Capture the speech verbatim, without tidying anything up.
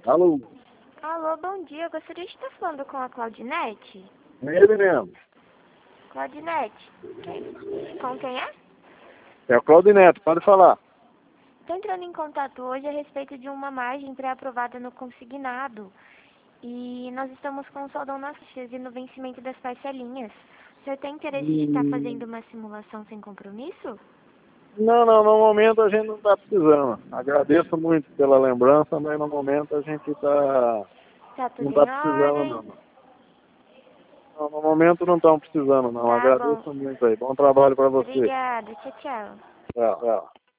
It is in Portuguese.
Alô? Alô, bom dia. Eu gostaria de estar falando com a Claudinete. É ele mesmo. Claudinete, quem? Com quem é? É o Claudineto, pode falar. Estou entrando em contato hoje a respeito de uma margem pré-aprovada no consignado. E nós estamos com o soldão nas fichas e no vencimento das parcelinhas. O senhor tem interesse de estar fazendo uma simulação sem compromisso? Não, não, no momento a gente não está precisando. Agradeço muito pela lembrança, mas no momento a gente tá, Tá não tudo está em precisando ordem? não. não. No momento não estamos precisando não. Tá bom. Agradeço muito aí. Bom trabalho para você. Obrigada. Tchau, tchau. Tchau, tchau.